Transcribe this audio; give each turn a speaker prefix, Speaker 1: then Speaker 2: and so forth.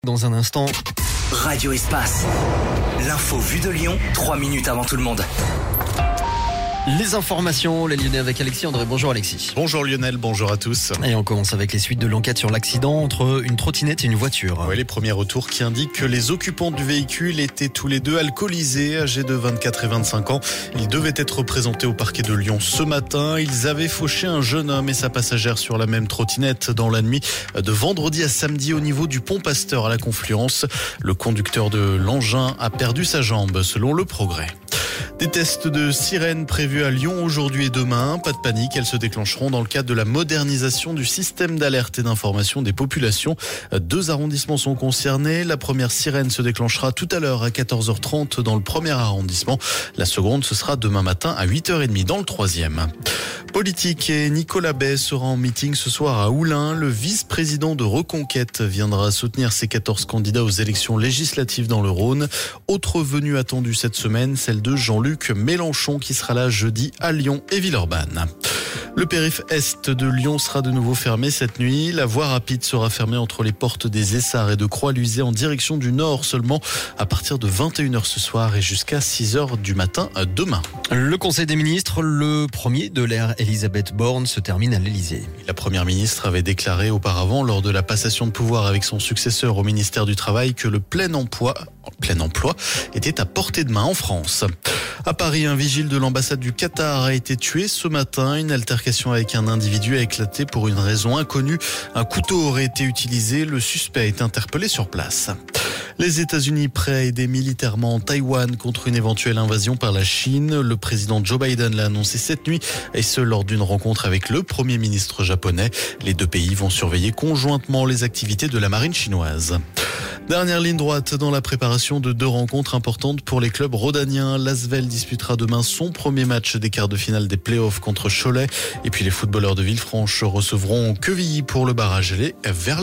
Speaker 1: Dans un instant,
Speaker 2: Radio Espace. L'info vue de Lyon, 3 minutes avant tout le monde.
Speaker 1: les informations, les Lyonnais avec Alexis André. Bonjour Alexis.
Speaker 3: Bonjour Lionel, bonjour à tous.
Speaker 1: Et on commence avec les suites de l'enquête sur l'accident entre une trottinette et une voiture.
Speaker 3: Oui, les premiers retours qui indiquent que les occupants du véhicule étaient tous les deux alcoolisés, âgés de 24 et 25 ans. Ils devaient être présentés au parquet de Lyon ce matin. Ils avaient fauché un jeune homme et sa passagère sur la même trottinette dans la nuit de vendredi à samedi au niveau du pont Pasteur à la Confluence. Le conducteur de l'engin a perdu sa jambe selon Le Progrès. Des tests de sirènes prévus à Lyon aujourd'hui et demain. Pas de panique, elles se déclencheront dans le cadre de la modernisation du système d'alerte et d'information des populations. 2 arrondissements sont concernés. La première sirène se déclenchera tout à l'heure à 14h30 dans le premier arrondissement. La seconde, ce sera demain matin à 8h30 dans le 3e. Politique et Nicolas Bay sera en meeting ce soir à Oulin. Le vice-président de Reconquête viendra soutenir ses 14 candidats aux élections législatives dans le Rhône. Autre venue attendue cette semaine, celle de Jean-Luc Mélenchon qui sera là jeudi à Lyon et Villeurbanne. Le périph' est de Lyon sera de nouveau fermé cette nuit. La voie rapide sera fermée entre les portes des Essarts et de Croix-Luisée en direction du nord seulement à partir de 21h ce soir et jusqu'à 6h du matin demain.
Speaker 1: Le Conseil des ministres, le premier de l'ère Elisabeth Borne, se termine à l'Elysée.
Speaker 3: La première ministre avait déclaré auparavant lors de la passation de pouvoir avec son successeur au ministère du Travail que le plein emploi était à portée de main en France. À Paris, un vigile de l'ambassade du Qatar a été tué ce matin. Une altercation avec un individu a éclaté pour une raison inconnue. Un couteau aurait été utilisé. Le suspect est interpellé sur place. Les États-Unis prêts à aider militairement Taïwan contre une éventuelle invasion par la Chine. Le président Joe Biden l'a annoncé cette nuit, et ce lors d'une rencontre avec le Premier ministre japonais. Les deux pays vont surveiller conjointement les activités de la marine chinoise. Dernière ligne droite dans la préparation de 2 rencontres importantes pour les clubs rhodaniens. L'Asvel disputera demain son premier match des quarts de finale des playoffs contre Cholet. Et puis les footballeurs de Villefranche recevront Quevilly pour le barrage aller vers